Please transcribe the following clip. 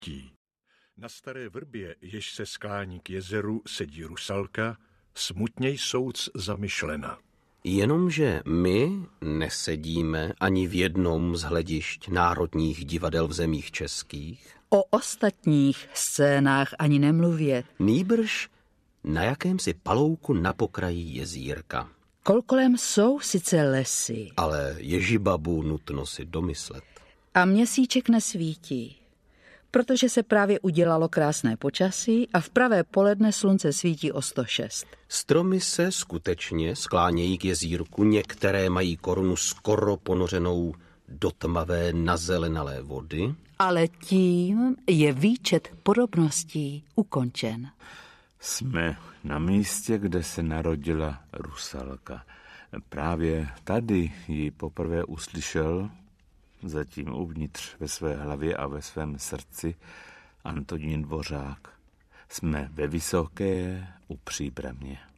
smutí. Na staré vrbě, jež se sklání k jezeru, sedí rusalka, smutněj souc zamyšlena. Jenomže my nesedíme ani v jednom z hledišť národních divadel v zemích českých. O ostatních scénách ani nemluvě. Nýbrž na jakémsi palouku na pokraji jezírka. Kolkolem jsou sice lesy, Ale Ježibabu nutno si domyslet. a měsíček nesvítí, protože se právě udělalo krásné počasí a v pravé poledne slunce svítí o 106. Stromy se skutečně sklánějí k jezírku, některé mají korunu skoro ponořenou do tmavé nazelenalé vody. Ale tím je výčet podobností ukončen. Jsme na místě, kde se narodila rusalka. Právě tady ji poprvé uslyšel, zatím uvnitř ve své hlavě a ve svém srdci, Antonín Dvořák. Jsme ve Vysoké u Příbramě.